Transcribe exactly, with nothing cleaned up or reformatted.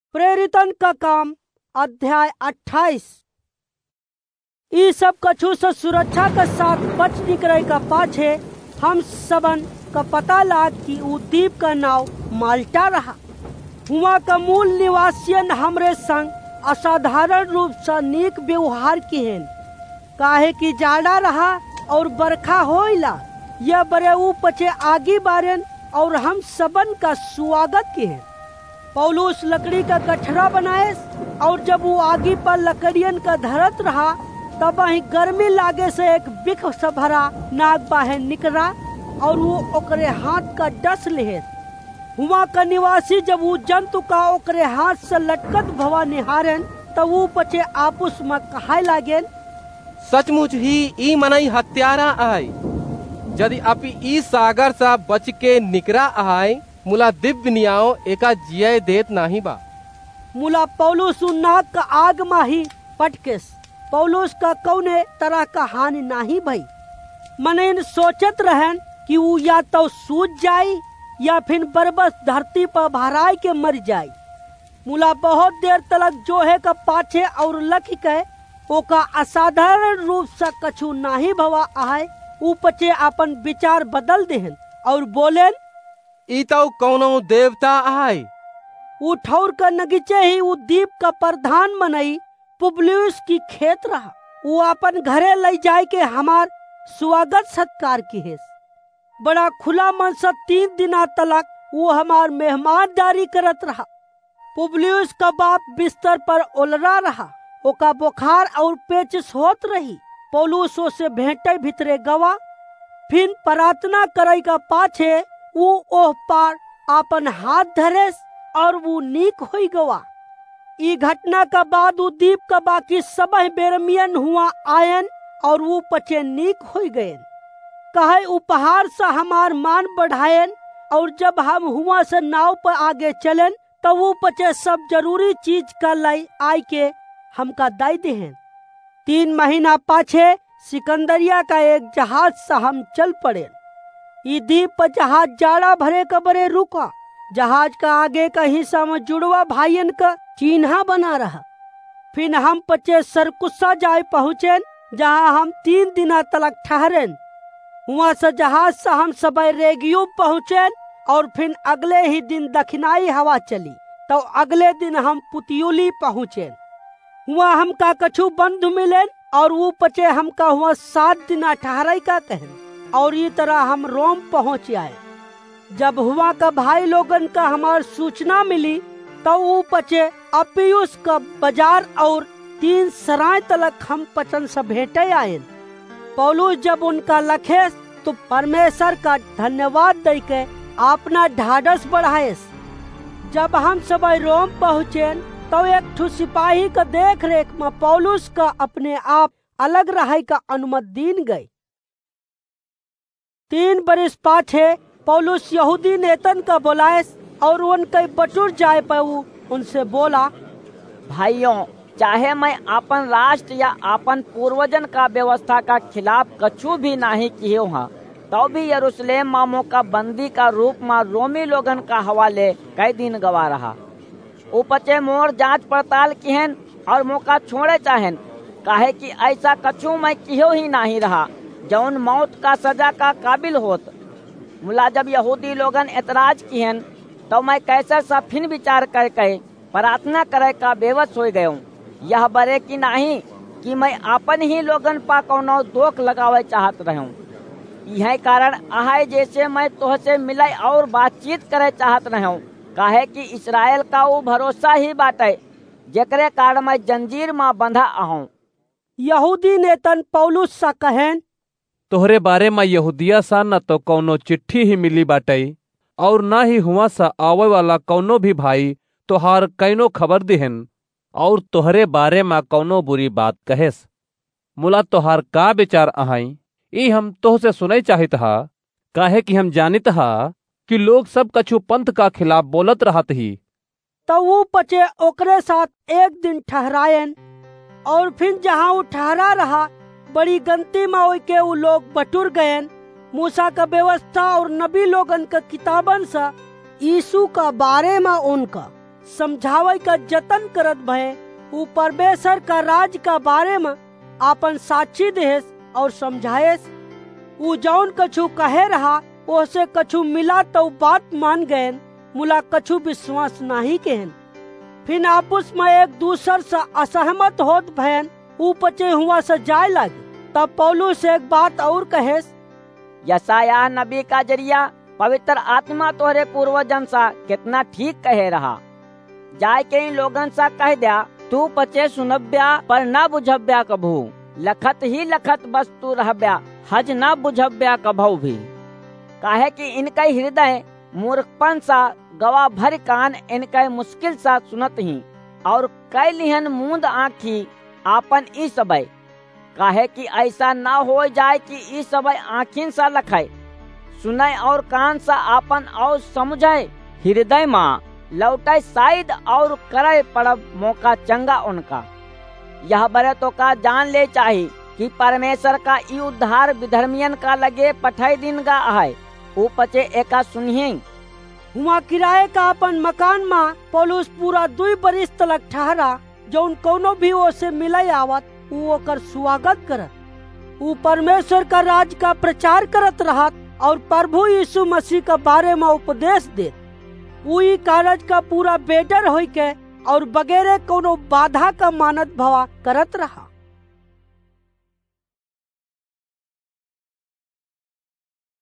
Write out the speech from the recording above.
प्रेरितन का काम अध्याय अट्ठाईस। ई सब कछु से सुरक्षा के साथ बच निकले का पाछे हम सबन का पता लाग कि उ द्वीप का नाव माल्टा रहा। हुआ का मूल निवासियन हमरे संग असाधारण रूप से नीक व्यवहार किहेन, काहे कि जाड़ा रहा और बरखा होइला। यह बरे ऊ पचे आगे बारेन और हम सबन का स्वागत किहेन। पौलुस लकड़ी का गठरा बनाए और जब वो आगे पर लकड़ियन का धरत रहा तब वही गर्मी लागे से एक बिख से भरा नाग बाहर निकला और वो ओकरे हाथ का डस ले। हुआ का निवासी जब वो जंतु का ओकरे हाथ से लटकत भवा निहारन तब वो पचे आपस में कहाय लागेन, सचमुच ही ई मनई हत्यारा आय। यदि अपी ई सागर सा बच के निकरा आय मुला दिव्य नियाओ एका जिये देत नाही बा। मुला पौलुस नाग का आग माही पटकेस पौलुस का कौने तरह का हानि नाही भई। मने इन सोचत रहन कि वो या तो सूझ जाई या फिर बरबस धरती पर भराई के मर जाई। मुला बहुत देर तलक जोहे का पाछे और लख के ओका असाधारण रूप से कछु नाही भवा आए। ऊ पचे अपन विचार बदल देहन और बोलेन, ई तो कौनो देवता आय। ऊ ठौर का नगीचे ही ऊ द्वीप का प्रधान मनई पुबलियुस की खेत रहा। वो अपन घरे ले जाए के हमार स्वागत सत्कार की है। बड़ा खुला मन से तीन दिना तलक वो हमार मेहमानदारी करत रहा। पुबलियुस का बाप बिस्तर पर ओलरा रहा, ओका बुखार और पेचिस होत रही। पौलुस से भेंटे भीतरे गवा, फिर प्रार्थना करे का पाछे वो ओह पार अपन हाथ धरे और वो नीक होई गवा। ई घटना का बाद वो द्वीप का बाकी सब बेरमियन हुआ आयन और वो पचे नीक होई गए। कहे उपहार से हमार मान बढ़ायन और जब हम हुआ से नाव पर आगे चलन तो वो पचे सब जरूरी चीज का लाई आय के हमका दाई देहन। तीन महीना पाछे सिकंदरिया का एक जहाज से हम चल पड़े। ई द्वीप पर जहाज जाड़ा भरे का बरे रुका। जहाज का आगे का हिस्सा में जुड़वा भाईयन का चिन्हा बना रहा। फिर हम पचे सरकुस्सा जाए पहुँचे जहाँ हम तीन दिना तलक ठहरें। वहाँ से जहाज से हम सब रेगियो पहुँचे और फिर अगले ही दिन दक्षिणाई हवा चली तो अगले दिन हम पुतियोली पहुँचे। वहाँ हम का कछु बंधु मिले और वो पचे हम का हुआ सात दिना ठहराई का कहन और ये तरह हम रोम पहुँच आए। जब हुआ का भाई लोगन का हमार सूचना मिली तो वो पचे अपियुस का बाजार और तीन सराय तलक हम पचन से भेटे आए। पौलुस जब उनका लखे तो परमेश्वर का धन्यवाद दे के अपना ढाढ़स बढ़ाए। जब हम सब रोम पहुँचे तो एक ठू सिपाही का देख रेख में पौलुस का अपने आप अलग रहे का अनुमति दीन गई। तीन बरिस पाछे पौलुस यहूदी नेतन का बुलाए और उनके बटुर जाए पर उनसे बोला, भाइयों, चाहे मैं अपन राष्ट्र या अपन पूर्वजन का व्यवस्था का खिलाफ कछु भी नहीं किए हूँ तो भी यरूशलेम मामों का बंदी का रूप में रोमी लोगन का हवाले कई दिन गवा रहा। उपचे मोर जांच पड़ताल किहन और मौका छोड़े चाहेन, काहे कि ऐसा कछु मैं कियो ही नहीं रहा जौन मौत का सजा का काबिल होत। मुला जब यहूदी लोगन एतराज किहन तो मैं कैसर सा फिर विचार करके प्रार्थना करे का बेवस हो गये। यह बरे की नहीं कि मैं अपन ही लोगन पा कोनो दोख लगावे चाहत रहूं। यह कारण आहाय जैसे मैं तोहसे मिले और बातचीत करे चाहत रहूं, काहे कि इस्राएल का वो भरोसा ही बाटे जेकरे कारण मैं जंजीर में बंधा आहूं। यहूदी नेतन पौलुस सा कहन, तोहरे बारे में यहूदिया सा न तो कौनो चिट्ठी ही मिली बाटे और न ही हुआ सा आवे वाला कौनो भी भाई तोहार कैनो खबर दिहन और तोहरे बारे में कौनो बुरी बात कहेस। मुला तोहार का विचार आहाई ई हम तोह से सुनई चाहित हा, काहे कि हम जानित हा कि लोग सब कछु पंथ का खिलाफ बोलत रहत ही। तो वो पचे ओकरे साथ एक दिन ठहरायन और फिर जहाँ वो ठहरा रहा बड़ी गंती में के वो लोग बटुर गयन। मूसा का व्यवस्था और नबी लोगन का किताबन सा यीशु का बारे में उनका समझावे का जतन करत भय ऊ परमेश्वर का राज का बारे में आपन साक्षी देस और समझाएस। ऊ जौन कछु कहे रहा ओसे कछु मिला तो बात मान गए, मुला कछु विश्वास नहीं केहन। फिर आपस में एक दूसर से असहमत होत भयन ऊ पचे हुआ से जाए लगे। तब पौलुस एक बात और कहेस, यशायाह नबी का जरिया पवित्र आत्मा तोहरे पूर्वजन सा कितना ठीक कहे रहा। जाय के इन लोगन सा कह दिया, तू पचे सुनब्या पर न बुझब्या कभू, लखत ही लखत बस तू रहब्या, हज न बुझब्या कभू भी। काहे कि इनका हृदय मूर्खपन सा गवा भर कान इनका मुश्किल सा सुनत ही, और कई लिहन मूंद आँखी आपन ई सबय। काहे कि ऐसा न हो जाए कि ई सबय आँखिन सा लखाए, सुनाए और कान सा आपन और समझाए, हृदय माँ लौटाए शायद और करे पड़ब मौका चंगा उनका। यह बरे तो का जान ले चाहिए कि परमेश्वर का ई उद्धार विधर्मियन का लगे पठाई दिन गा है, ऊ पचे एका सुनिए। हुआ किराए का अपन मकान में पौलुस पूरा दुई बरिस तलक ठहरा, जौन कोनो भी ओसे मिले आवत ऊ ओकर स्वागत करत। ऊ परमेश्वर का राज का प्रचार करत रहत और प्रभु यीशु मसीह का बारे में उपदेश देत। ऊ ई कार्य का पूरा बेटर होई के और बगैर कोनो बाधा का मानत भवा करत रहा।